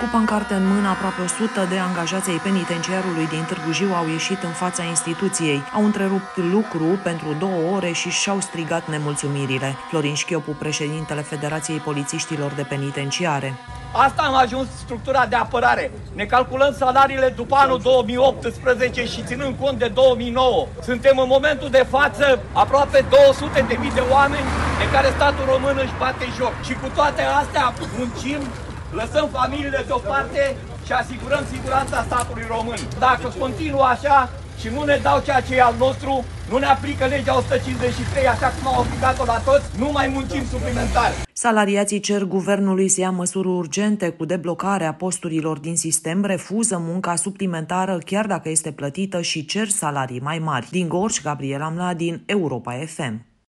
pancarte în mână, aproape 100 de angajați ai penitenciarului din Târgu Jiu au ieșit în fața instituției. Au întrerupt lucru pentru 2 ore și și-au strigat nemulțumirile. Florin Șchiopu, președintele Federației Polițiștilor de Penitenciare. Asta am ajuns structura de apărare. Ne calculăm salariile după anul 2018 și ținând cont de 2009. Suntem în momentul de față aproape 200.000 de oameni de care statul român își bate joc. Și cu toate astea muncim, lăsăm familiile deoparte și asigurăm siguranța statului român. Dacă continuă așa și nu ne dau ceea ce e al nostru, nu ne aplică legea 153 așa cum au aplicat-o la toți, nu mai muncim suplimentar. Salariații cer guvernului să ia măsuri urgente cu deblocarea posturilor din sistem, refuză munca suplimentară chiar dacă este plătită și cer salarii mai mari. Din Gorj, Gabriela Mladin, Europa FM.